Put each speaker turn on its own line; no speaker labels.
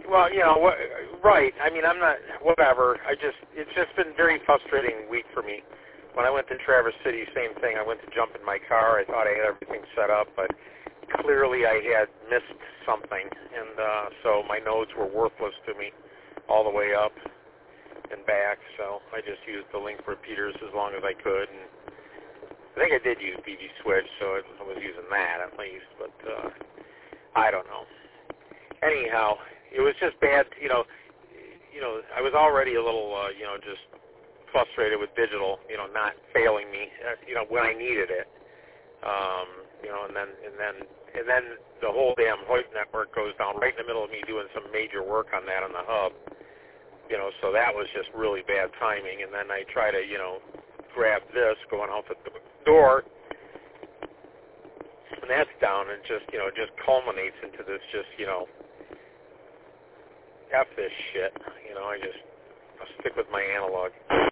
Well, right. I mean, I'm not, whatever. It's just been a very frustrating week for me. When I went to Traverse City, same thing. I went to jump in my car. I thought I had everything set up, but clearly I had missed something, and so my nodes were worthless to me all the way up and back, so I just used the link repeaters as long as I could, and I think I did use BB Switch, so I was using that at least, but I don't know. Anyhow, it was just bad, I was already a little, just frustrated with digital, not failing me, when I needed it. And then the whole damn Hoyt network goes down right in the middle of me doing some major work on that on the hub. So that was just really bad timing. And then I try to, grab this going out the door, and that's down, and just culminates into this F this shit. I'll stick with my analog.